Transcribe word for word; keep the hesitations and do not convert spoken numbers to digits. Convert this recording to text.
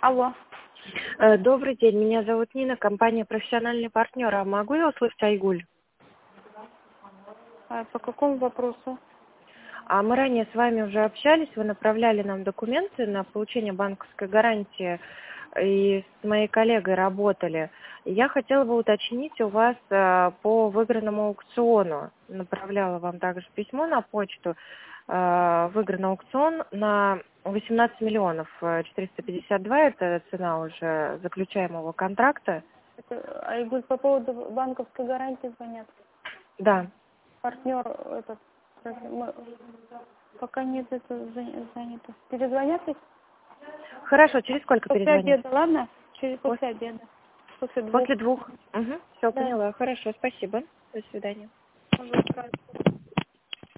Алло. Э, Добрый день, меня зовут Нина, компания «Профессиональный партнер». А могу я услышать Айгуль? А по какому вопросу? А мы ранее с вами уже общались, вы направляли нам документы на получение банковской гарантии, и с моей коллегой работали. Я хотела бы уточнить у вас э, по выигранному аукциону. Направляла вам также письмо на почту. Э, выигран аукцион на восемнадцать миллионов четыреста пятьдесят два, это цена уже заключаемого контракта. Это, Айгуль, по поводу банковской гарантии звонят. Да. Партнер этот, мы, пока нет, это занято. Перезвонят их? Хорошо, через сколько После перезвонить? обеда, ладно? Через после обеда. После двух. После двух. Угу. Все, Да. поняла. Хорошо, спасибо. До свидания. Пожалуйста.